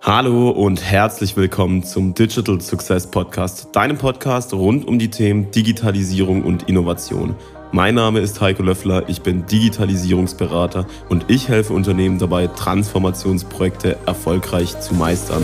Hallo und herzlich willkommen zum Digital Success Podcast, deinem Podcast rund um die Themen Digitalisierung und Innovation. Mein Name ist Heiko Löffler, ich bin Digitalisierungsberater und ich helfe Unternehmen dabei, Transformationsprojekte erfolgreich zu meistern.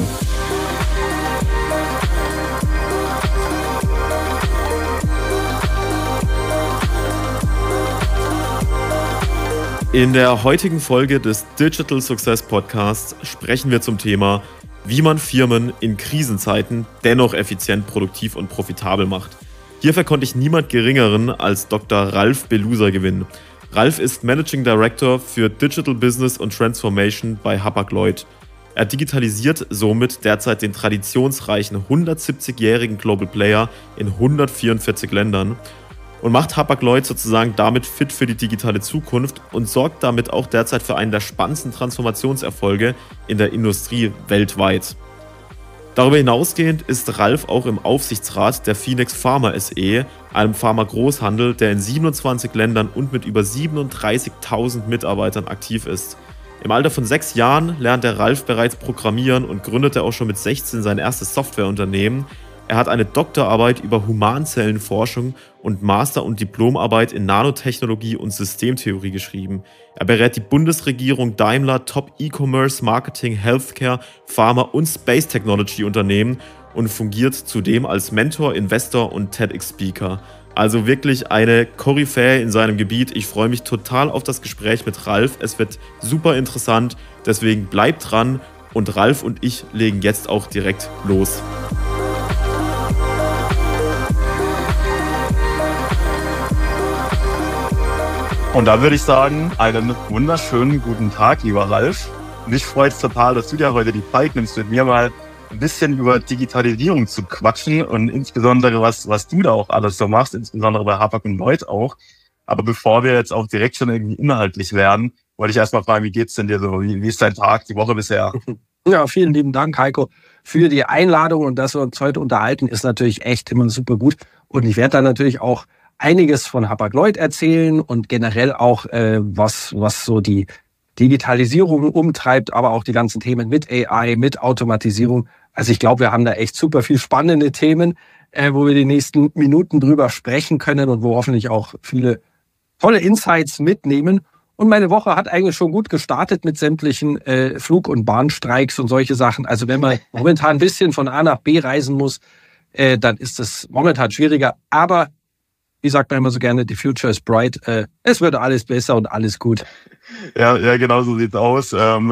In der heutigen Folge des Digital Success Podcasts sprechen wir zum Thema, wie man Firmen in Krisenzeiten dennoch effizient, produktiv und profitabel macht. Hierfür konnte ich niemand Geringeren als Dr. Ralf Belusa gewinnen. Ralf ist Managing Director für Digital Business und Transformation bei Hapag-Lloyd. Er digitalisiert somit derzeit den traditionsreichen 170-jährigen Global Player in 144 Ländern und macht Hapag-Lloyd sozusagen damit fit für die digitale Zukunft und sorgt damit auch derzeit für einen der spannendsten Transformationserfolge in der Industrie weltweit. Darüber hinausgehend ist Ralf auch im Aufsichtsrat der Phoenix Pharma SE, einem Pharma-Großhandel, der in 27 Ländern und mit über 37.000 Mitarbeitern aktiv ist. Im Alter von 6 Jahren lernte Ralf bereits programmieren und gründete auch schon mit 16 sein erstes Softwareunternehmen. Er hat eine Doktorarbeit über Humanzellenforschung und Master- und Diplomarbeit in Nanotechnologie und Systemtheorie geschrieben. Er berät die Bundesregierung, Daimler, Top E-Commerce, Marketing, Healthcare, Pharma und Space Technology Unternehmen und fungiert zudem als Mentor, Investor und TEDx-Speaker. Also wirklich eine Koryphäe in seinem Gebiet. Ich freue mich total auf das Gespräch mit Ralf. Es wird super interessant, deswegen bleibt dran und Ralf und ich legen jetzt auch direkt los. Und da würde ich sagen, einen wunderschönen guten Tag, lieber Ralf. Mich freut es total, dass du dir heute die Zeit nimmst, mit mir mal ein bisschen über Digitalisierung zu quatschen und insbesondere, was du da auch alles so machst, insbesondere bei Hapag-Lloyd auch. Aber bevor wir jetzt auch direkt schon irgendwie inhaltlich werden, wollte ich erstmal fragen, wie geht's denn dir so? Wie ist dein Tag, die Woche bisher? Ja, vielen lieben Dank, Heiko, für die Einladung und dass wir uns heute unterhalten, ist natürlich echt immer super gut. Und ich werde dann natürlich auch einiges von Hapag-Lloyd erzählen und generell auch, was so die Digitalisierung umtreibt, aber auch die ganzen Themen mit AI, mit Automatisierung. Also ich glaube, wir haben da echt super viel spannende Themen, wo wir die nächsten Minuten drüber sprechen können und wo hoffentlich auch viele tolle Insights mitnehmen. Und meine Woche hat eigentlich schon gut gestartet mit sämtlichen Flug- und Bahnstreiks und solche Sachen. Also wenn man momentan ein bisschen von A nach B reisen muss, dann ist es momentan schwieriger. Aber wie sagt man immer so gerne, the future is bright. Es wird alles besser und alles gut. Ja, genau so sieht's aus.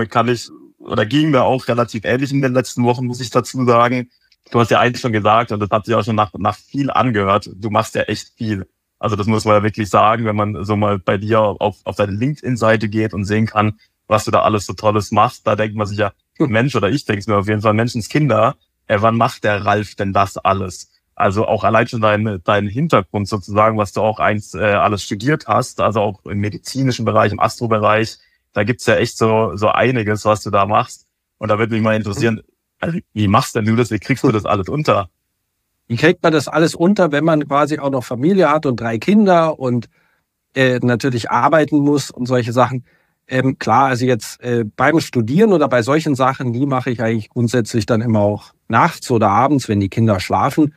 Ging mir auch relativ ähnlich in den letzten Wochen, muss ich dazu sagen. Du hast ja eigentlich schon gesagt, und das hat sich auch schon nach viel angehört, du machst ja echt viel. Also das muss man ja wirklich sagen, wenn man so mal bei dir auf deine LinkedIn-Seite geht und sehen kann, was du da alles so Tolles machst, da denkt man sich ja, Mensch, oder ich denke es mir auf jeden Fall, Menschenskinder, wann macht der Ralf denn das alles? Also auch allein schon dein Hintergrund sozusagen, was du auch alles studiert hast, also auch im medizinischen Bereich, im Astrobereich, da gibt's ja echt so einiges, was du da machst. Und da würde mich mal interessieren, also wie machst denn du das, wie kriegst du das alles unter? Wie kriegt man das alles unter, wenn man quasi auch noch Familie hat und 3 Kinder und natürlich arbeiten muss und solche Sachen? Klar, also jetzt beim Studieren oder bei solchen Sachen, die mache ich eigentlich grundsätzlich dann immer auch nachts oder abends, wenn die Kinder schlafen.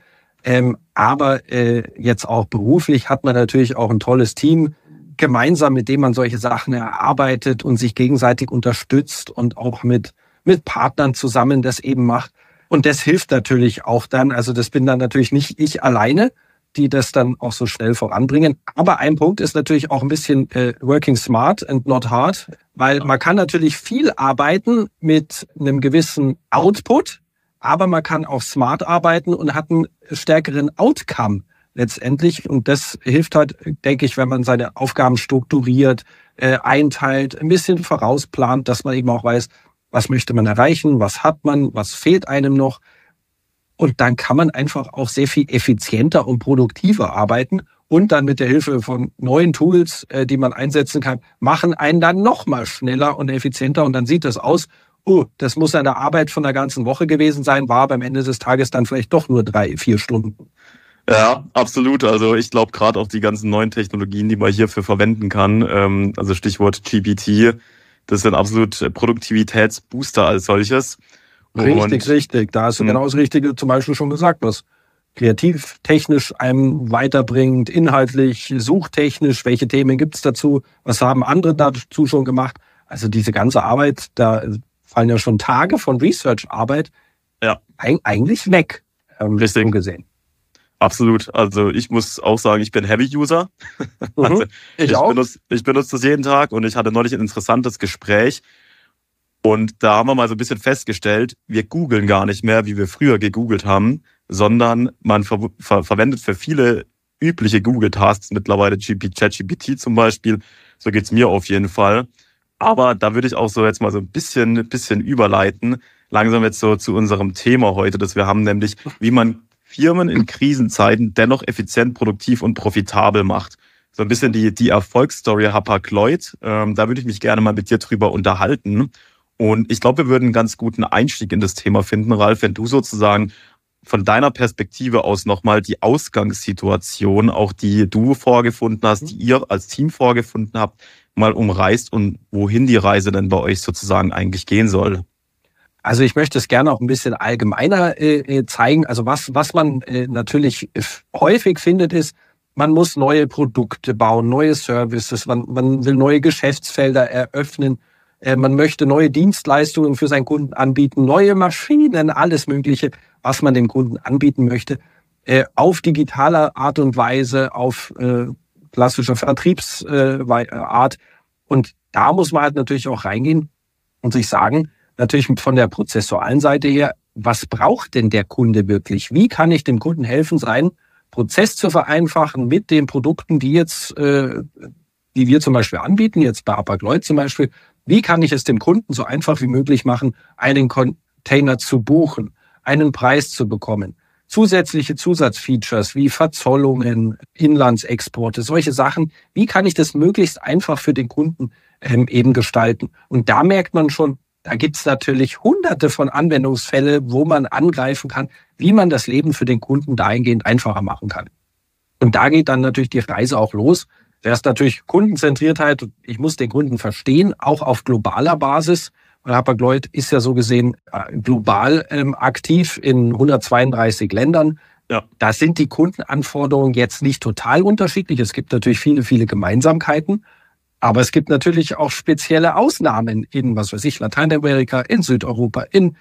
Aber jetzt auch beruflich hat man natürlich auch ein tolles Team gemeinsam, mit dem man solche Sachen erarbeitet und sich gegenseitig unterstützt und auch mit Partnern zusammen das eben macht. Und das hilft natürlich auch dann, also das bin dann natürlich nicht ich alleine, die das dann auch so schnell voranbringen. Aber ein Punkt ist natürlich auch ein bisschen working smart and not hard, weil man kann natürlich viel arbeiten mit einem gewissen Output, aber man kann auch smart arbeiten und hat einen stärkeren Outcome letztendlich. Und das hilft halt, denke ich, wenn man seine Aufgaben strukturiert, einteilt, ein bisschen vorausplant, dass man eben auch weiß, was möchte man erreichen, was hat man, was fehlt einem noch. Und dann kann man einfach auch sehr viel effizienter und produktiver arbeiten und dann mit der Hilfe von neuen Tools, die man einsetzen kann, machen einen dann noch mal schneller und effizienter. Und dann sieht das aus, das muss eine Arbeit von der ganzen Woche gewesen sein, war aber am Ende des Tages dann vielleicht doch nur 3-4 Stunden. Ja, absolut. Also ich glaube gerade auch die ganzen neuen Technologien, die man hierfür verwenden kann, also Stichwort GPT, das sind absolut Produktivitätsbooster als solches. Richtig. Da hast du genau das Richtige zum Beispiel schon gesagt, was kreativ, technisch einem weiterbringt, inhaltlich, suchtechnisch, welche Themen gibt's dazu, was haben andere dazu schon gemacht. Also diese ganze Arbeit, da fallen ja schon Tage von Research-Arbeit eigentlich weg, Richtig. so gesehen. Absolut. Also ich muss auch sagen, ich bin Heavy-User. Also ich benutze das jeden Tag und ich hatte neulich ein interessantes Gespräch. Und da haben wir mal so ein bisschen festgestellt, wir googeln gar nicht mehr, wie wir früher gegoogelt haben, sondern man verwendet für viele übliche Google-Tasks mittlerweile ChatGPT zum Beispiel. So geht's mir auf jeden Fall. Aber da würde ich auch so jetzt mal so ein bisschen überleiten. Langsam jetzt so zu unserem Thema heute, das wir haben, nämlich wie man Firmen in Krisenzeiten dennoch effizient, produktiv und profitabel macht. So ein bisschen die Erfolgsstory Hapag-Lloyd. Da würde ich mich gerne mal mit dir drüber unterhalten. Und ich glaube, wir würden einen ganz guten Einstieg in das Thema finden, Ralf, wenn du sozusagen von deiner Perspektive aus nochmal die Ausgangssituation, auch die du vorgefunden hast, die ihr als Team vorgefunden habt, mal umreißt und wohin die Reise denn bei euch sozusagen eigentlich gehen soll. Also ich möchte es gerne auch ein bisschen allgemeiner zeigen. Also was man natürlich häufig findet, ist, man muss neue Produkte bauen, neue Services, man will neue Geschäftsfelder eröffnen. Man möchte neue Dienstleistungen für seinen Kunden anbieten, neue Maschinen, alles Mögliche, was man dem Kunden anbieten möchte, auf digitaler Art und Weise, auf klassischer Vertriebsart. Und da muss man halt natürlich auch reingehen und sich sagen, natürlich von der prozessualen Seite her, was braucht denn der Kunde wirklich? Wie kann ich dem Kunden helfen, seinen Prozess zu vereinfachen mit den Produkten, die wir zum Beispiel anbieten, jetzt bei Hapag-Lloyd zum Beispiel. Wie kann ich es dem Kunden so einfach wie möglich machen, einen Container zu buchen, einen Preis zu bekommen, zusätzliche Zusatzfeatures wie Verzollungen, Inlandsexporte, solche Sachen. Wie kann ich das möglichst einfach für den Kunden eben gestalten? Und da merkt man schon, da gibt es natürlich hunderte von Anwendungsfällen, wo man angreifen kann, wie man das Leben für den Kunden dahingehend einfacher machen kann. Und da geht dann natürlich die Reise auch los. Zuerst natürlich Kundenzentriertheit. Ich muss den Kunden verstehen, auch auf globaler Basis. Weil Hapag-Lloyd ist ja so gesehen global aktiv in 132 Ländern. Ja. Da sind die Kundenanforderungen jetzt nicht total unterschiedlich. Es gibt natürlich viele Gemeinsamkeiten. Aber es gibt natürlich auch spezielle Ausnahmen in, was weiß ich, Lateinamerika, in Südeuropa, in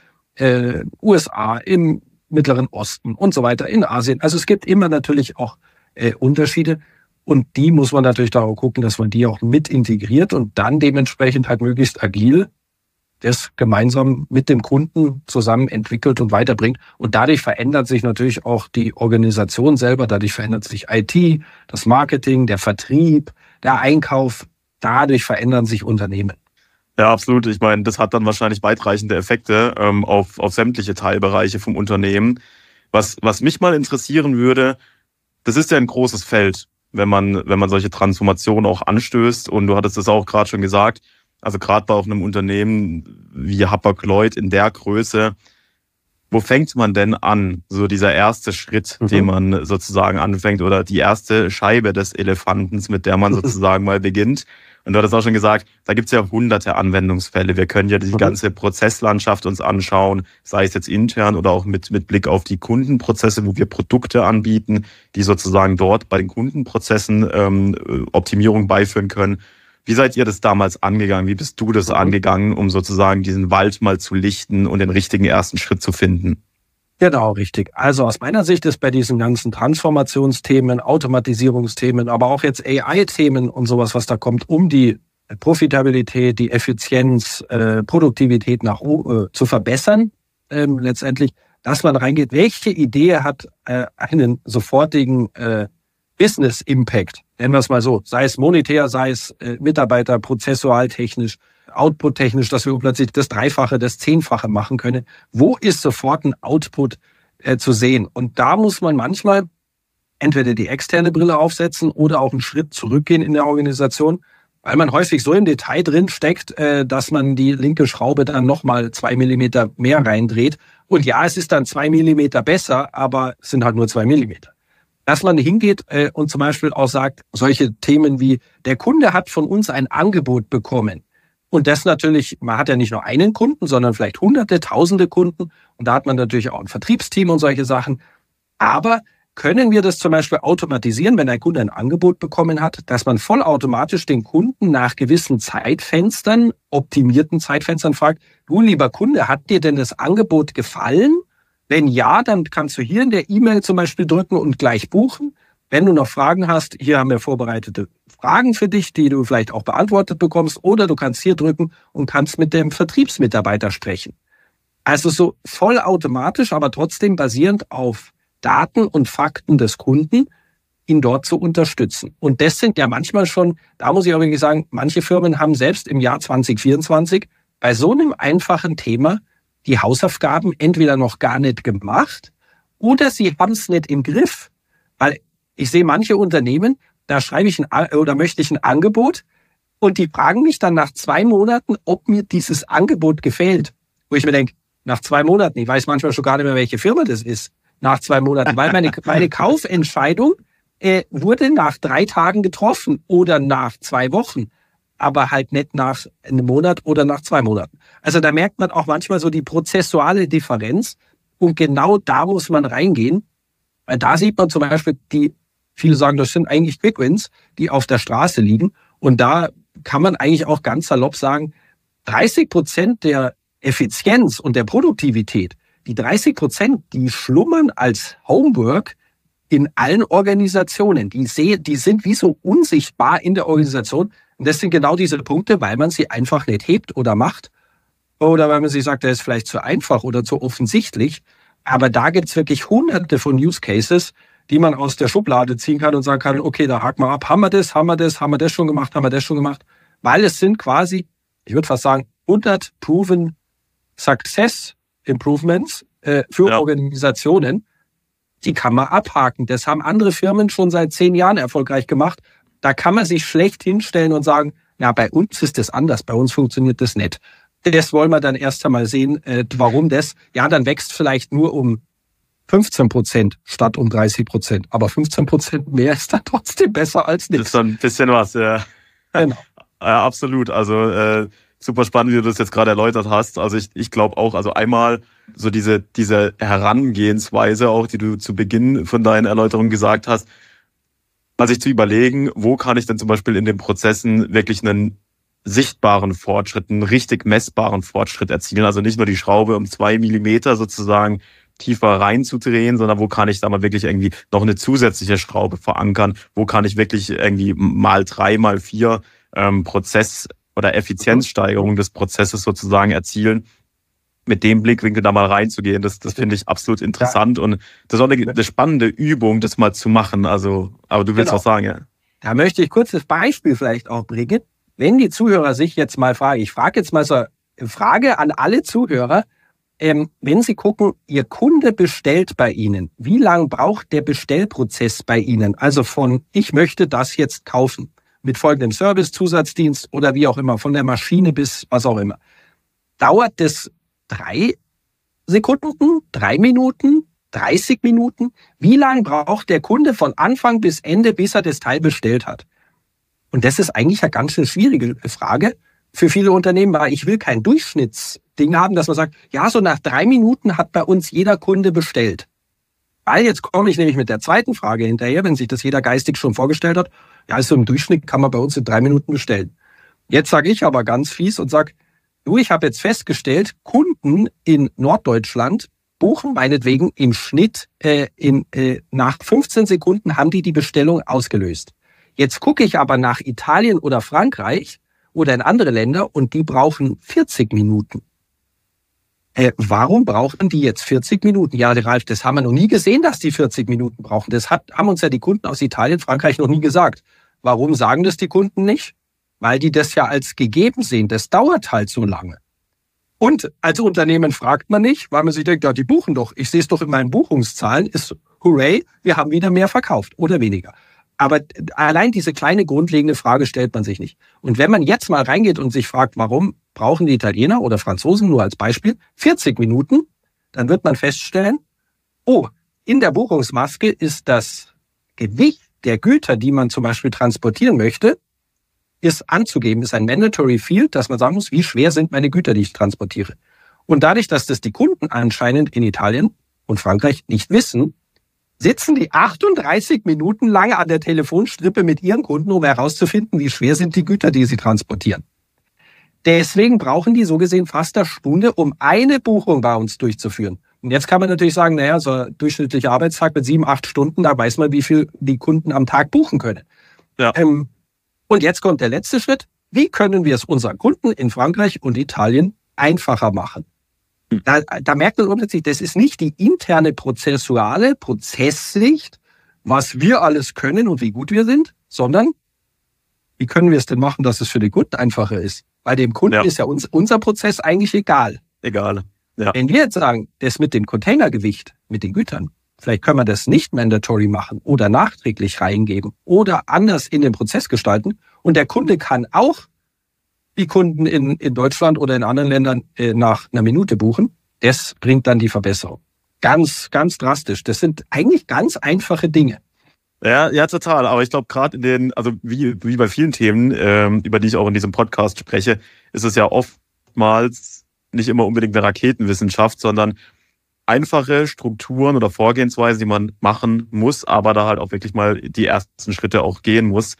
USA, im Mittleren Osten und so weiter, in Asien. Also es gibt immer natürlich auch Unterschiede. Und die muss man natürlich darauf gucken, dass man die auch mit integriert und dann dementsprechend halt möglichst agil das gemeinsam mit dem Kunden zusammen entwickelt und weiterbringt. Und dadurch verändert sich natürlich auch die Organisation selber. Dadurch verändert sich IT, das Marketing, der Vertrieb, der Einkauf. Dadurch verändern sich Unternehmen. Ja, absolut. Ich meine, das hat dann wahrscheinlich weitreichende Effekte auf sämtliche Teilbereiche vom Unternehmen. Was mich mal interessieren würde, das ist ja ein großes Feld, wenn man solche Transformationen auch anstößt. Und du hattest das auch gerade schon gesagt, also gerade bei auch einem Unternehmen wie Hapag-Lloyd in der Größe, wo fängt man denn an? So dieser erste Schritt, den man sozusagen anfängt oder die erste Scheibe des Elefantens, mit der man sozusagen mal beginnt. Und du hattest auch schon gesagt, da gibt es ja hunderte Anwendungsfälle. Wir können ja die ganze Prozesslandschaft uns anschauen, sei es jetzt intern oder auch mit Blick auf die Kundenprozesse, wo wir Produkte anbieten, die sozusagen dort bei den Kundenprozessen Optimierung beiführen können. Wie seid ihr das damals angegangen? Wie bist du das angegangen, um sozusagen diesen Wald mal zu lichten und den richtigen ersten Schritt zu finden? Genau, richtig. Also aus meiner Sicht ist bei diesen ganzen Transformationsthemen, Automatisierungsthemen, aber auch jetzt AI-Themen und sowas, was da kommt, um die Profitabilität, die Effizienz, Produktivität zu verbessern, letztendlich, dass man reingeht, welche Idee hat einen sofortigen Business-Impact, nennen wir es mal so, sei es monetär, sei es Mitarbeiter, prozessual, technisch, output-technisch, dass wir plötzlich das Dreifache, das Zehnfache machen können. Wo ist sofort ein Output zu sehen? Und da muss man manchmal entweder die externe Brille aufsetzen oder auch einen Schritt zurückgehen in der Organisation, weil man häufig so im Detail drin steckt, dass man die linke Schraube dann nochmal 2 Millimeter mehr reindreht. Und ja, es ist dann 2 Millimeter besser, aber es sind halt nur 2 Millimeter. Dass man hingeht und zum Beispiel auch sagt, solche Themen wie, der Kunde hat von uns ein Angebot bekommen. Und das natürlich, man hat ja nicht nur einen Kunden, sondern vielleicht Hunderte, Tausende Kunden. Und da hat man natürlich auch ein Vertriebsteam und solche Sachen. Aber können wir das zum Beispiel automatisieren, wenn ein Kunde ein Angebot bekommen hat, dass man vollautomatisch den Kunden nach gewissen Zeitfenstern, optimierten Zeitfenstern fragt, du lieber Kunde, hat dir denn das Angebot gefallen? Wenn ja, dann kannst du hier in der E-Mail zum Beispiel drücken und gleich buchen. Wenn du noch Fragen hast, hier haben wir vorbereitete Fragen für dich, die du vielleicht auch beantwortet bekommst. Oder du kannst hier drücken und kannst mit dem Vertriebsmitarbeiter sprechen. Also so vollautomatisch, aber trotzdem basierend auf Daten und Fakten des Kunden, ihn dort zu unterstützen. Und das sind ja manchmal schon, da muss ich auch wirklich sagen, manche Firmen haben selbst im Jahr 2024 bei so einem einfachen Thema die Hausaufgaben entweder noch gar nicht gemacht oder sie haben es nicht im Griff. Weil ich sehe manche Unternehmen, da schreibe ich möchte ich ein Angebot und die fragen mich dann nach 2 Monaten, ob mir dieses Angebot gefällt. Wo ich mir denke, nach 2 Monaten, ich weiß manchmal schon gar nicht mehr, welche Firma das ist, nach 2 Monaten, weil meine Kaufentscheidung wurde nach 3 Tagen getroffen oder nach 2 Wochen, aber halt nicht nach einem Monat oder nach 2 Monaten. Also da merkt man auch manchmal so die prozessuale Differenz und genau da muss man reingehen, weil da sieht man zum Beispiel viele sagen, das sind eigentlich Quick Wins, die auf der Straße liegen und da kann man eigentlich auch ganz salopp sagen, 30% der Effizienz und der Produktivität, die 30%, die schlummern als Homework in allen Organisationen. Die sind wie so unsichtbar in der Organisation. Und das sind genau diese Punkte, weil man sie einfach nicht hebt oder macht. Oder weil man sich sagt, das ist vielleicht zu einfach oder zu offensichtlich. Aber da gibt es wirklich hunderte von Use Cases, die man aus der Schublade ziehen kann und sagen kann, okay, da haken wir ab. Haben wir das schon gemacht? Weil es sind quasi, ich würde fast sagen, 100 Proven Success Improvements für Organisationen, die kann man abhaken. Das haben andere Firmen schon seit 10 Jahren erfolgreich gemacht. Da kann man sich schlecht hinstellen und sagen, na, bei uns ist das anders, bei uns funktioniert das nicht. Das wollen wir dann erst einmal sehen, warum das. Ja, dann wächst vielleicht nur um 15% statt um 30%. Aber 15% mehr ist dann trotzdem besser als nichts. Das ist dann ein bisschen was, ja. Genau. Ja, absolut. Also super spannend, wie du das jetzt gerade erläutert hast. Also ich glaube auch, also einmal so diese Herangehensweise auch, die du zu Beginn von deinen Erläuterungen gesagt hast, mal sich zu überlegen, wo kann ich denn zum Beispiel in den Prozessen wirklich einen sichtbaren Fortschritt, einen richtig messbaren Fortschritt erzielen. Also nicht nur die Schraube um 2 Millimeter sozusagen tiefer reinzudrehen, sondern wo kann ich da mal wirklich irgendwie noch eine zusätzliche Schraube verankern? Wo kann ich wirklich irgendwie mal 3, mal 4 Prozess- oder Effizienzsteigerung des Prozesses sozusagen erzielen? Mit dem Blickwinkel da mal reinzugehen, das finde ich absolut interessant. Und das ist auch eine spannende Übung, das mal zu machen. Also, aber du willst was sagen, ja? Da möchte ich kurz das Beispiel vielleicht auch bringen. Wenn die Zuhörer sich jetzt mal fragen, ich frage jetzt mal so eine Frage an alle Zuhörer, wenn Sie gucken, Ihr Kunde bestellt bei Ihnen, wie lange braucht der Bestellprozess bei Ihnen? Also von, ich möchte das jetzt kaufen, mit folgendem Service, Zusatzdienst oder wie auch immer, von der Maschine bis was auch immer. Dauert das 3 Sekunden, 3 Minuten, 30 Minuten? Wie lange braucht der Kunde von Anfang bis Ende, bis er das Teil bestellt hat? Und das ist eigentlich eine ganz schön schwierige Frage für viele Unternehmen, weil ich will kein Durchschnittsding haben, dass man sagt, ja, so nach 3 Minuten hat bei uns jeder Kunde bestellt. Weil jetzt komme ich nämlich mit der zweiten Frage hinterher, wenn sich das jeder geistig schon vorgestellt hat, ja, so im Durchschnitt kann man bei uns in 3 Minuten bestellen. Jetzt sage ich aber ganz fies und sage, du, ich habe jetzt festgestellt, Kunden in Norddeutschland buchen meinetwegen im Schnitt nach 15 Sekunden haben die Bestellung ausgelöst. Jetzt gucke ich aber nach Italien oder Frankreich oder in andere Länder und die brauchen 40 Minuten. Warum brauchen die jetzt 40 Minuten? Ja, Ralf, das haben wir noch nie gesehen, dass die 40 Minuten brauchen. Das haben uns ja die Kunden aus Italien, Frankreich noch nie gesagt. Warum sagen das die Kunden nicht? Weil die das ja als gegeben sehen. Das dauert halt so lange. Und als Unternehmen fragt man nicht, weil man sich denkt, ja, die buchen doch. Ich sehe es doch in meinen Buchungszahlen. Ist hooray, wir haben wieder mehr verkauft oder weniger. Aber allein diese kleine grundlegende Frage stellt man sich nicht. Und wenn man jetzt mal reingeht und sich fragt, warum brauchen die Italiener oder Franzosen nur als Beispiel 40 Minuten, dann wird man feststellen, oh, in der Buchungsmaske ist das Gewicht der Güter, die man zum Beispiel transportieren möchte, ist anzugeben, ist ein Mandatory Field, dass man sagen muss, wie schwer sind meine Güter, die ich transportiere. Und dadurch, dass das die Kunden anscheinend in Italien und Frankreich nicht wissen, sitzen die 38 Minuten lang an der Telefonstrippe mit ihren Kunden, um herauszufinden, wie schwer sind die Güter, die sie transportieren. Deswegen brauchen die so gesehen fast eine Stunde, um eine Buchung bei uns durchzuführen. Und jetzt kann man natürlich sagen, naja, so ein durchschnittlicher Arbeitstag mit 7-8 Stunden, da weiß man, wie viel die Kunden am Tag buchen können. Ja. Und jetzt kommt der letzte Schritt. Wie können wir es unseren Kunden in Frankreich und Italien einfacher machen? Da merkt man plötzlich, das ist nicht die interne prozessuale Prozesssicht, was wir alles können und wie gut wir sind, sondern wie können wir es denn machen, dass es für den Kunden einfacher ist? Bei dem Kunden ist ja unser Prozess eigentlich egal. Egal. Ja. Wenn wir jetzt sagen, das mit dem Containergewicht, mit den Gütern, vielleicht können wir das nicht mandatory machen oder nachträglich reingeben oder anders in den Prozess gestalten und der Kunde kann auch die Kunden in Deutschland oder in anderen Ländern nach einer Minute buchen. Das bringt dann die Verbesserung. Ganz, ganz drastisch. Das sind eigentlich ganz einfache Dinge. Ja, total. Aber ich glaube, gerade also wie bei vielen Themen, über die ich auch in diesem Podcast spreche, ist es ja oftmals nicht immer unbedingt eine Raketenwissenschaft, sondern einfache Strukturen oder Vorgehensweisen, die man machen muss, aber da halt auch wirklich mal die ersten Schritte auch gehen muss.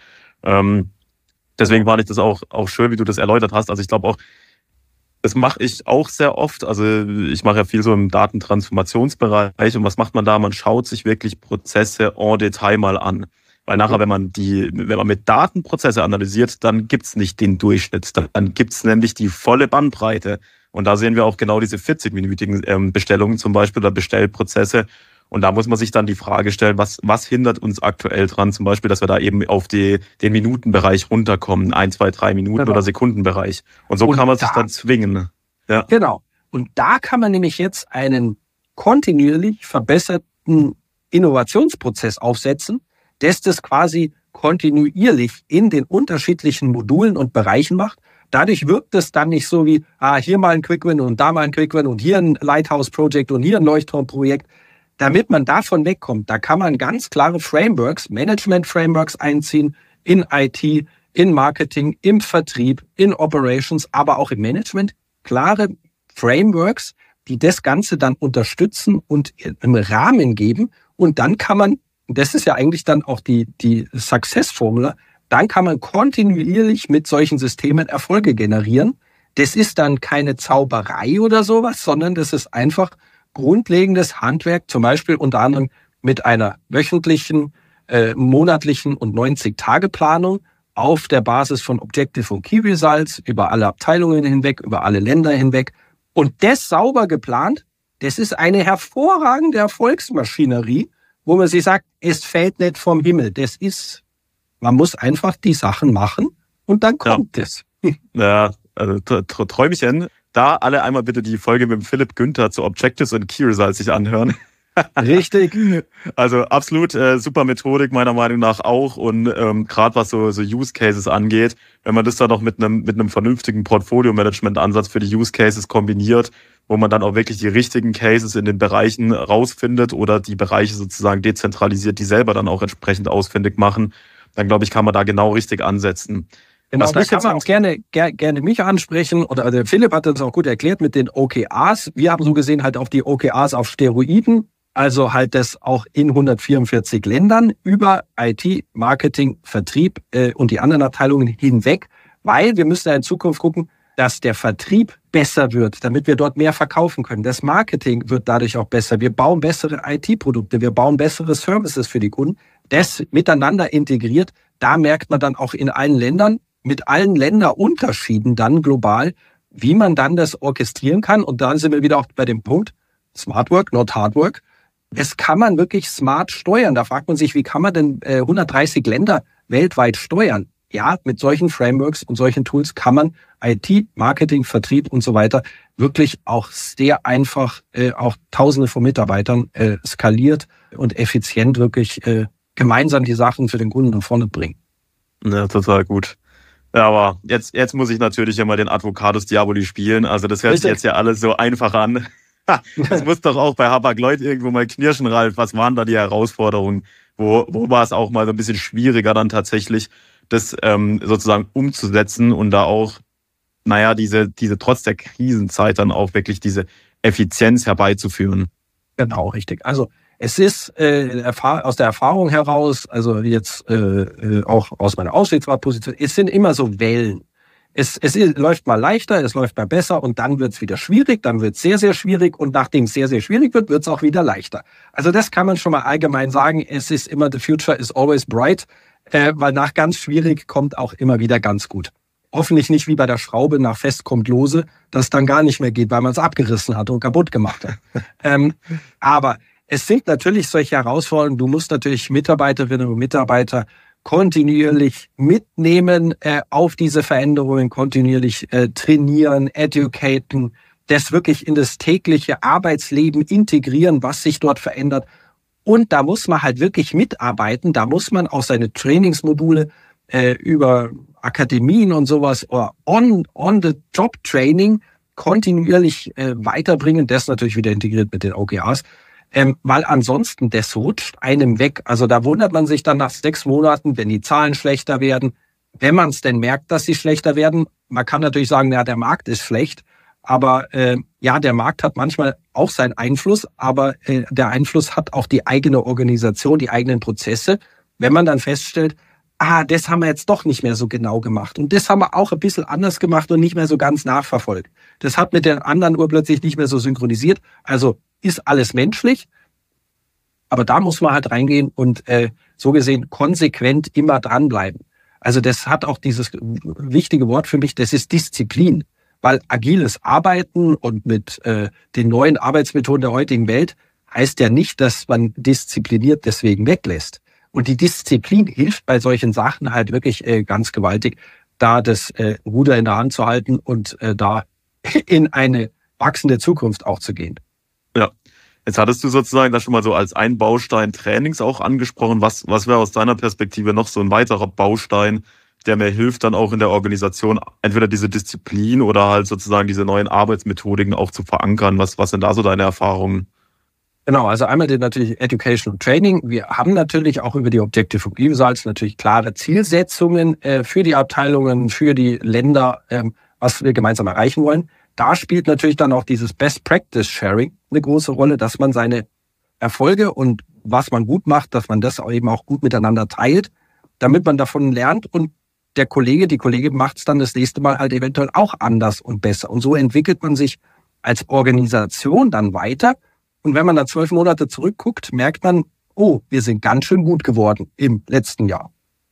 Deswegen fand ich das auch schön, wie du das erläutert hast. Also ich glaube auch, das mache ich auch sehr oft. Also ich mache ja viel so im Datentransformationsbereich. Und was macht man da? Man schaut sich wirklich Prozesse en Detail mal an. Weil nachher, wenn man mit Daten Prozesse analysiert, dann gibt's nicht den Durchschnitt. Dann gibt's nämlich die volle Bandbreite. Und da sehen wir auch genau diese 40-minütigen Bestellungen zum Beispiel oder Bestellprozesse. Und da muss man sich dann die Frage stellen, was hindert uns aktuell dran, zum Beispiel, dass wir da eben auf den Minutenbereich runterkommen, 1, 2, 3 Minuten oder Sekundenbereich. Und so kann man sich dann zwingen. Ja. Genau. Und da kann man nämlich jetzt einen kontinuierlich verbesserten Innovationsprozess aufsetzen, das quasi kontinuierlich in den unterschiedlichen Modulen und Bereichen macht. Dadurch wirkt es dann nicht so wie, hier mal ein Quick-Win und da mal ein Quick-Win und hier ein Lighthouse-Projekt und hier ein Leuchtturm-Projekt. Damit man davon wegkommt, da kann man ganz klare Frameworks, Management-Frameworks einziehen in IT, in Marketing, im Vertrieb, in Operations, aber auch im Management. Klare Frameworks, die das Ganze dann unterstützen und im Rahmen geben. Und dann kann man, das ist ja eigentlich dann auch die Success-Formula, dann kann man kontinuierlich mit solchen Systemen Erfolge generieren. Das ist dann keine Zauberei oder sowas, sondern das ist einfach grundlegendes Handwerk, zum Beispiel unter anderem mit einer wöchentlichen, monatlichen und 90-Tage-Planung auf der Basis von Objective und Key Results über alle Abteilungen hinweg, über alle Länder hinweg. Und das sauber geplant, das ist eine hervorragende Erfolgsmaschinerie, wo man sich sagt, es fällt nicht vom Himmel. Man muss einfach die Sachen machen und dann kommt es. Ja, also Träumchen. Da alle einmal bitte die Folge mit dem Philipp Günther zu Objectives und Key Results sich anhören. Richtig. Also absolut super Methodik meiner Meinung nach auch und gerade was so Use Cases angeht, wenn man das dann noch mit einem vernünftigen Portfolio-Management-Ansatz für die Use Cases kombiniert, wo man dann auch wirklich die richtigen Cases in den Bereichen rausfindet oder die Bereiche sozusagen dezentralisiert, die selber dann auch entsprechend ausfindig machen, dann glaube ich, kann man da genau richtig ansetzen. Genau, da kann man auch gerne mich ansprechen. Oder der Philipp hat das auch gut erklärt mit den OKRs. Wir haben so gesehen halt auf die OKRs auf Steroiden. Also halt das auch in 144 Ländern über IT, Marketing, Vertrieb und die anderen Abteilungen hinweg. Weil wir müssen ja in Zukunft gucken, dass der Vertrieb besser wird, damit wir dort mehr verkaufen können. Das Marketing wird dadurch auch besser. Wir bauen bessere IT-Produkte, wir bauen bessere Services für die Kunden. Das miteinander integriert, da merkt man dann auch in allen Ländern, mit allen Länderunterschieden dann global, wie man dann das orchestrieren kann. Und dann sind wir wieder auch bei dem Punkt, Smart Work, not Hard Work. Es kann man wirklich smart steuern. Da fragt man sich, wie kann man denn 130 Länder weltweit steuern? Ja, mit solchen Frameworks und solchen Tools kann man IT, Marketing, Vertrieb und so weiter wirklich auch sehr einfach, auch Tausende von Mitarbeitern skaliert und effizient wirklich gemeinsam die Sachen für den Kunden nach vorne bringen. Ja, total gut. Ja, aber jetzt muss ich natürlich immer den Advocatus Diaboli spielen. Also das hört sich jetzt ja alles so einfach an. Das muss doch auch bei Hapag-Lloyd irgendwo mal knirschen, Ralf. Was waren da die Herausforderungen? Wo war es auch mal so ein bisschen schwieriger dann tatsächlich, das sozusagen umzusetzen und da auch, diese trotz der Krisenzeit dann auch wirklich diese Effizienz herbeizuführen. Genau, richtig. Also es ist aus der Erfahrung heraus, also jetzt auch aus meiner Aufsichtsratposition, es sind immer so Wellen. Es läuft mal leichter, es läuft mal besser und dann wird es wieder schwierig, dann wird es sehr, sehr schwierig und nachdem es sehr, sehr schwierig wird, wird es auch wieder leichter. Also das kann man schon mal allgemein sagen. Es ist immer, the future is always bright, weil nach ganz schwierig kommt auch immer wieder ganz gut. Hoffentlich nicht wie bei der Schraube, nach fest kommt lose, dass es dann gar nicht mehr geht, weil man es abgerissen hat und kaputt gemacht hat. Aber es sind natürlich solche Herausforderungen. Du musst natürlich Mitarbeiterinnen und Mitarbeiter kontinuierlich mitnehmen auf diese Veränderungen, kontinuierlich trainieren, educaten, das wirklich in das tägliche Arbeitsleben integrieren, was sich dort verändert. Und da muss man halt wirklich mitarbeiten. Da muss man auch seine Trainingsmodule über Akademien und sowas oder on-the-job-Training kontinuierlich weiterbringen. Das natürlich wieder integriert mit den OKRs. Weil ansonsten, das rutscht einem weg. Also da wundert man sich dann nach 6 Monaten, wenn die Zahlen schlechter werden, wenn man es denn merkt, dass sie schlechter werden. Man kann natürlich sagen, ja, der Markt ist schlecht, aber der Markt hat manchmal auch seinen Einfluss, aber der Einfluss hat auch die eigene Organisation, die eigenen Prozesse. Wenn man dann feststellt, das haben wir jetzt doch nicht mehr so genau gemacht und das haben wir auch ein bisschen anders gemacht und nicht mehr so ganz nachverfolgt. Das hat mit den anderen urplötzlich nicht mehr so synchronisiert. Also ist alles menschlich, aber da muss man halt reingehen und so gesehen konsequent immer dranbleiben. Also das hat auch dieses wichtige Wort für mich, das ist Disziplin, weil agiles Arbeiten und mit den neuen Arbeitsmethoden der heutigen Welt heißt ja nicht, dass man diszipliniert deswegen weglässt. Und die Disziplin hilft bei solchen Sachen halt wirklich ganz gewaltig, da das Ruder in der Hand zu halten und da in eine wachsende Zukunft auch zu gehen. Ja, jetzt hattest du sozusagen das schon mal so als ein Baustein Trainings auch angesprochen. Was wäre aus deiner Perspektive noch so ein weiterer Baustein, der mir hilft, dann auch in der Organisation entweder diese Disziplin oder halt sozusagen diese neuen Arbeitsmethodiken auch zu verankern? Was sind da so deine Erfahrungen? Genau, also einmal natürlich Education und Training. Wir haben natürlich auch über die Objective of Results natürlich klare Zielsetzungen für die Abteilungen, für die Länder, was wir gemeinsam erreichen wollen. Da spielt natürlich dann auch dieses Best Practice Sharing eine große Rolle, dass man seine Erfolge und was man gut macht, dass man das auch eben auch gut miteinander teilt, damit man davon lernt und die Kollegin macht es dann das nächste Mal halt eventuell auch anders und besser. Und so entwickelt man sich als Organisation dann weiter. Und wenn man dann 12 Monate zurückguckt, merkt man, wir sind ganz schön gut geworden im letzten Jahr.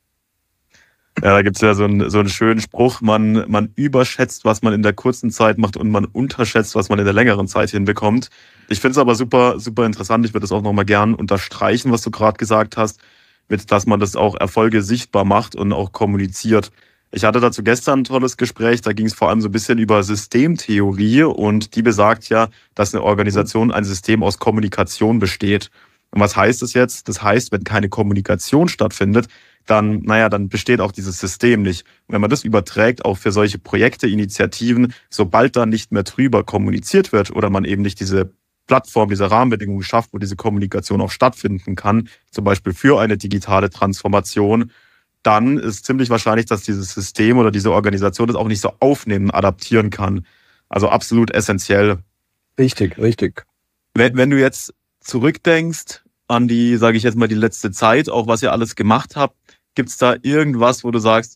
Ja, da gibt's ja so einen schönen Spruch, man überschätzt, was man in der kurzen Zeit macht und man unterschätzt, was man in der längeren Zeit hinbekommt. Ich finde es aber super, super interessant. Ich würde das auch nochmal gern unterstreichen, was du gerade gesagt hast, dass man das auch Erfolge sichtbar macht und auch kommuniziert. Ich hatte dazu gestern ein tolles Gespräch, da ging es vor allem so ein bisschen über Systemtheorie und die besagt ja, dass eine Organisation ein System aus Kommunikation besteht. Und was heißt das jetzt? Das heißt, wenn keine Kommunikation stattfindet, dann besteht auch dieses System nicht. Und wenn man das überträgt, auch für solche Projekte, Initiativen, sobald da nicht mehr drüber kommuniziert wird oder man eben nicht diese Plattform, diese Rahmenbedingungen schafft, wo diese Kommunikation auch stattfinden kann, zum Beispiel für eine digitale Transformation, dann ist ziemlich wahrscheinlich, dass dieses System oder diese Organisation das auch nicht so aufnehmen, adaptieren kann. Also absolut essentiell. Richtig. Wenn du jetzt zurückdenkst an die, sage ich jetzt mal, die letzte Zeit, auch was ihr alles gemacht habt, gibt es da irgendwas, wo du sagst,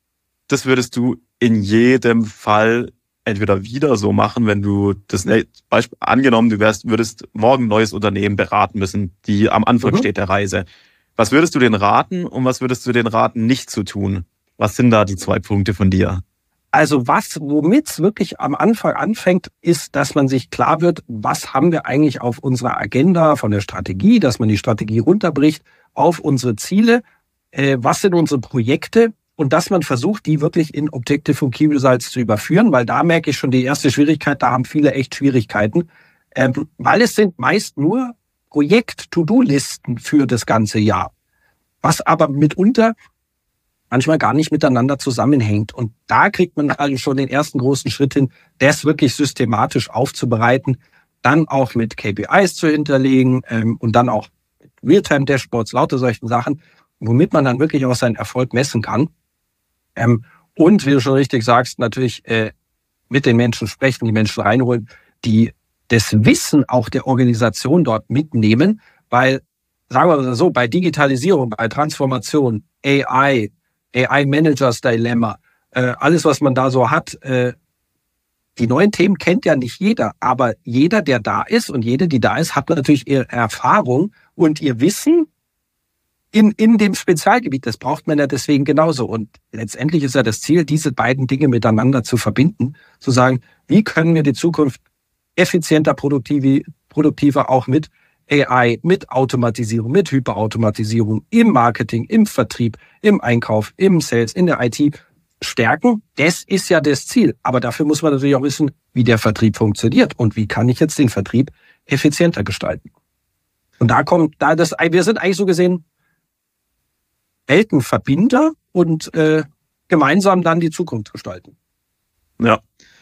das würdest du in jedem Fall entweder wieder so machen, wenn du das Beispiel angenommen, du würdest morgen ein neues Unternehmen beraten müssen, die am Anfang steht der Reise. Was würdest du denen raten und was würdest du denen raten, nicht zu tun? Was sind da die 2 Punkte von dir? Also womit es wirklich am Anfang anfängt, ist, dass man sich klar wird, was haben wir eigentlich auf unserer Agenda von der Strategie, dass man die Strategie runterbricht auf unsere Ziele, was sind unsere Projekte und dass man versucht, die wirklich in Objective und Key Results zu überführen, weil da merke ich schon die erste Schwierigkeit, da haben viele echt Schwierigkeiten, weil es sind meist nur Projekt-To-Do-Listen für das ganze Jahr, was aber mitunter manchmal gar nicht miteinander zusammenhängt. Und da kriegt man also schon den ersten großen Schritt hin, das wirklich systematisch aufzubereiten, dann auch mit KPIs zu hinterlegen und dann auch Realtime-Dashboards, lauter solchen Sachen, womit man dann wirklich auch seinen Erfolg messen kann. Und wie du schon richtig sagst, natürlich mit den Menschen sprechen, die Menschen reinholen, die das Wissen auch der Organisation dort mitnehmen, weil, sagen wir mal so, bei Digitalisierung, bei Transformation, AI Managers Dilemma, alles, was man da so hat, die neuen Themen kennt ja nicht jeder, aber jeder, der da ist und jede, die da ist, hat natürlich ihre Erfahrung und ihr Wissen in dem Spezialgebiet. Das braucht man ja deswegen genauso. Und letztendlich ist ja das Ziel, diese beiden Dinge miteinander zu verbinden, zu sagen, wie können wir die Zukunft effizienter, produktiver auch mit AI, mit Automatisierung, mit Hyperautomatisierung im Marketing, im Vertrieb, im Einkauf, im Sales, in der IT stärken. Das ist ja das Ziel. Aber dafür muss man natürlich auch wissen, wie der Vertrieb funktioniert und wie kann ich jetzt den Vertrieb effizienter gestalten. Und wir sind eigentlich so gesehen Weltenverbinder und gemeinsam dann die Zukunft gestalten. Ja.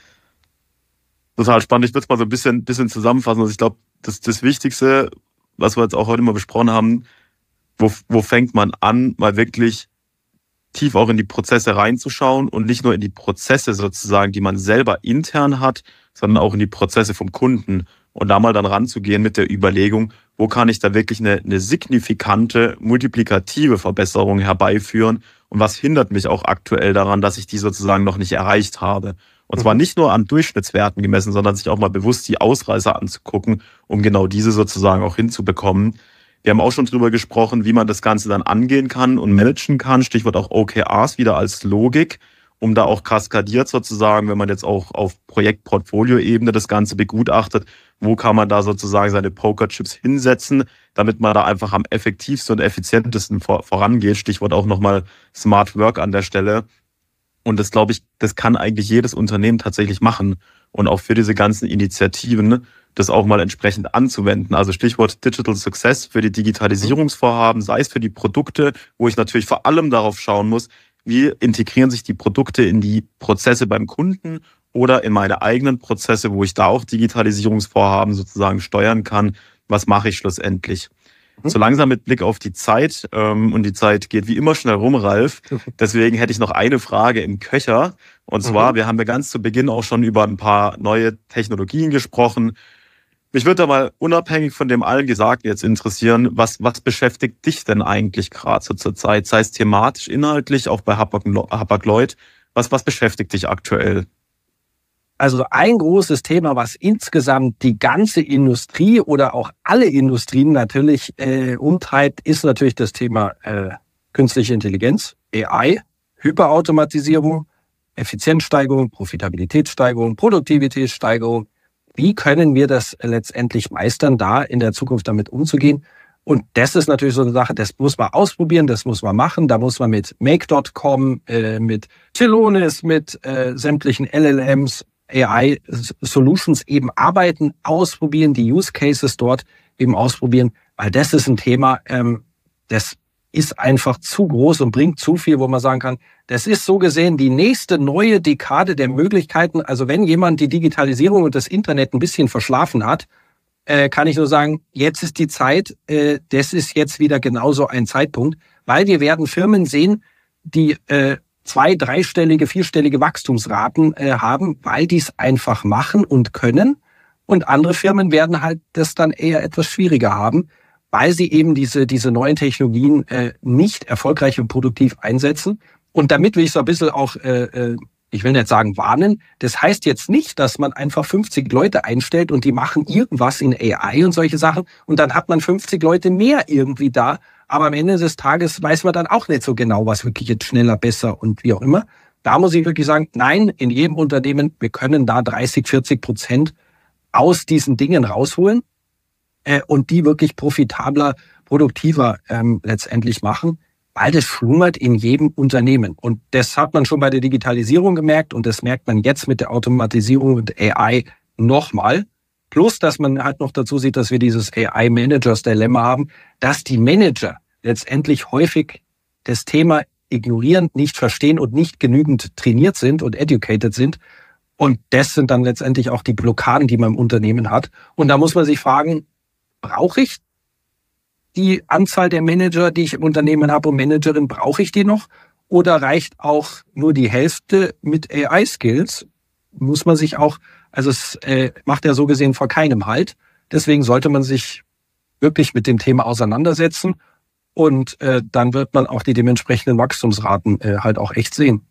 Total spannend. Ich würde es mal so ein bisschen zusammenfassen. Also ich glaube, das Wichtigste, was wir jetzt auch heute mal besprochen haben, wo fängt man an, mal wirklich tief auch in die Prozesse reinzuschauen und nicht nur in die Prozesse sozusagen, die man selber intern hat, sondern auch in die Prozesse vom Kunden und da mal dann ranzugehen mit der Überlegung, wo kann ich da wirklich eine signifikante, multiplikative Verbesserung herbeiführen und was hindert mich auch aktuell daran, dass ich die sozusagen noch nicht erreicht habe. Und zwar nicht nur an Durchschnittswerten gemessen, sondern sich auch mal bewusst die Ausreißer anzugucken, um genau diese sozusagen auch hinzubekommen. Wir haben auch schon drüber gesprochen, wie man das Ganze dann angehen kann und managen kann. Stichwort auch OKRs wieder als Logik, um da auch kaskadiert sozusagen, wenn man jetzt auch auf Projektportfolio-Ebene das Ganze begutachtet, wo kann man da sozusagen seine Pokerchips hinsetzen, damit man da einfach am effektivsten und effizientesten vorangeht. Stichwort auch nochmal Smart Work an der Stelle. Und das, glaube ich, das kann eigentlich jedes Unternehmen tatsächlich machen. Und auch für diese ganzen Initiativen das auch mal entsprechend anzuwenden. Also Stichwort Digital Success für die Digitalisierungsvorhaben, sei es für die Produkte, wo ich natürlich vor allem darauf schauen muss, wie integrieren sich die Produkte in die Prozesse beim Kunden oder in meine eigenen Prozesse, wo ich da auch Digitalisierungsvorhaben sozusagen steuern kann. Was mache ich schlussendlich? So langsam mit Blick auf die Zeit, und die Zeit geht wie immer schnell rum, Ralf. Deswegen hätte ich noch eine Frage im Köcher. Und zwar, wir haben ja ganz zu Beginn auch schon über ein paar neue Technologien gesprochen. Mich würde da mal unabhängig von dem allen Gesagten jetzt interessieren, was beschäftigt dich denn eigentlich gerade so zur Zeit? Sei es thematisch, inhaltlich, auch bei Hapag-Lloyd. Was beschäftigt dich aktuell? Also ein großes Thema, was insgesamt die ganze Industrie oder auch alle Industrien natürlich umtreibt, ist natürlich das Thema künstliche Intelligenz, AI, Hyperautomatisierung, Effizienzsteigerung, Profitabilitätssteigerung, Produktivitätssteigerung. Wie können wir das letztendlich meistern, da in der Zukunft damit umzugehen? Und das ist natürlich so eine Sache, das muss man ausprobieren, das muss man machen. Da muss man mit Make.com, mit Celonis, mit sämtlichen LLMs, AI-Solutions eben arbeiten, ausprobieren, die Use Cases dort eben ausprobieren, weil das ist ein Thema, das ist einfach zu groß und bringt zu viel, wo man sagen kann, das ist so gesehen die nächste neue Dekade der Möglichkeiten. Also wenn jemand die Digitalisierung und das Internet ein bisschen verschlafen hat, kann ich nur sagen, jetzt ist die Zeit, das ist jetzt wieder genauso ein Zeitpunkt, weil wir werden Firmen sehen, die 2-, 3-stellige, 4-stellige Wachstumsraten haben, weil die es einfach machen und können. Und andere Firmen werden halt das dann eher etwas schwieriger haben, weil sie eben diese neuen Technologien nicht erfolgreich und produktiv einsetzen. Und damit will ich so ein bisschen auch, ich will nicht sagen warnen, das heißt jetzt nicht, dass man einfach 50 Leute einstellt und die machen irgendwas in AI und solche Sachen und dann hat man 50 Leute mehr irgendwie da. Aber am Ende des Tages weiß man dann auch nicht so genau, was wirklich jetzt schneller, besser und wie auch immer. Da muss ich wirklich sagen, nein, in jedem Unternehmen, wir können da 30-40% aus diesen Dingen rausholen und die wirklich profitabler, produktiver letztendlich machen, weil das schlummert in jedem Unternehmen. Und das hat man schon bei der Digitalisierung gemerkt und das merkt man jetzt mit der Automatisierung und AI nochmal. Plus, dass man halt noch dazu sieht, dass wir dieses AI-Managers-Dilemma haben, dass die Manager letztendlich häufig das Thema ignorieren, nicht verstehen und nicht genügend trainiert sind und educated sind. Und das sind dann letztendlich auch die Blockaden, die man im Unternehmen hat. Und da muss man sich fragen, brauche ich die Anzahl der Manager, die ich im Unternehmen habe und Managerin, brauche ich die noch? Oder reicht auch nur die Hälfte mit AI-Skills? Muss man sich auch, also es macht ja so gesehen vor keinem Halt. Deswegen sollte man sich wirklich mit dem Thema auseinandersetzen und dann wird man auch die dementsprechenden Wachstumsraten halt auch echt sehen.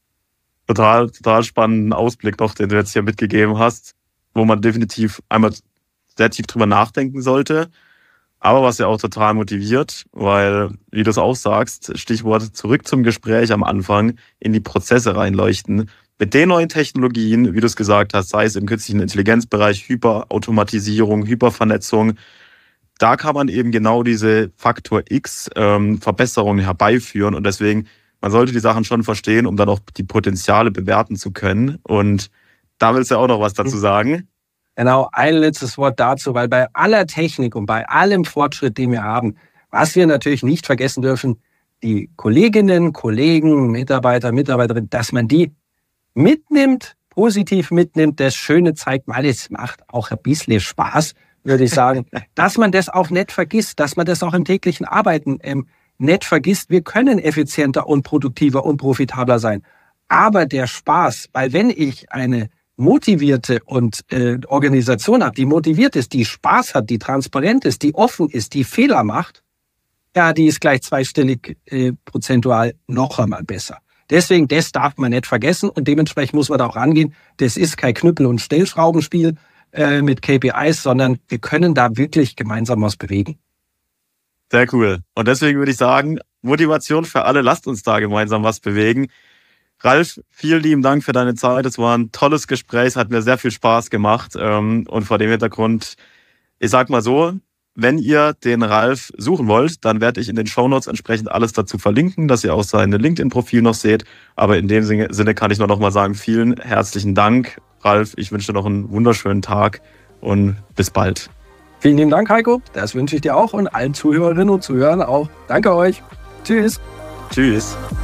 Total spannenden Ausblick noch, den du jetzt hier mitgegeben hast, wo man definitiv einmal sehr tief drüber nachdenken sollte, aber was ja auch total motiviert, weil, wie du es auch sagst, Stichwort zurück zum Gespräch am Anfang, in die Prozesse reinleuchten. Mit den neuen Technologien, wie du es gesagt hast, sei es im künstlichen Intelligenzbereich, Hyperautomatisierung, Hypervernetzung, da kann man eben genau diese Faktor X Verbesserungen herbeiführen und deswegen, man sollte die Sachen schon verstehen, um dann auch die Potenziale bewerten zu können. Und da willst du ja auch noch was dazu sagen. Genau, ein letztes Wort dazu, weil bei aller Technik und bei allem Fortschritt, den wir haben, was wir natürlich nicht vergessen dürfen, die Kolleginnen, Kollegen, Mitarbeiter, Mitarbeiterinnen, dass man die mitnimmt, positiv mitnimmt, das Schöne zeigt, weil es macht auch ein bisschen Spaß, würde ich sagen, dass man das auch nicht vergisst, dass man das auch im täglichen Arbeiten nicht vergisst. Wir können effizienter und produktiver und profitabler sein. Aber der Spaß, weil wenn ich eine motivierte und Organisation habe, die motiviert ist, die Spaß hat, die transparent ist, die offen ist, die Fehler macht, ja, die ist gleich zweistellig prozentual noch einmal besser. Deswegen, das darf man nicht vergessen und dementsprechend muss man da auch rangehen. Das ist kein Knüppel- und Stellschraubenspiel mit KPIs, sondern wir können da wirklich gemeinsam was bewegen. Sehr cool. Und deswegen würde ich sagen, Motivation für alle, lasst uns da gemeinsam was bewegen. Ralf, vielen lieben Dank für deine Zeit. Es war ein tolles Gespräch, es hat mir sehr viel Spaß gemacht. Und vor dem Hintergrund, ich sag mal so, wenn ihr den Ralf suchen wollt, dann werde ich in den Shownotes entsprechend alles dazu verlinken, dass ihr auch sein LinkedIn-Profil noch seht. Aber in dem Sinne kann ich nur noch mal sagen, vielen herzlichen Dank. Ralf, ich wünsche dir noch einen wunderschönen Tag und bis bald. Vielen lieben Dank, Heiko. Das wünsche ich dir auch und allen Zuhörerinnen und Zuhörern auch. Danke euch. Tschüss. Tschüss.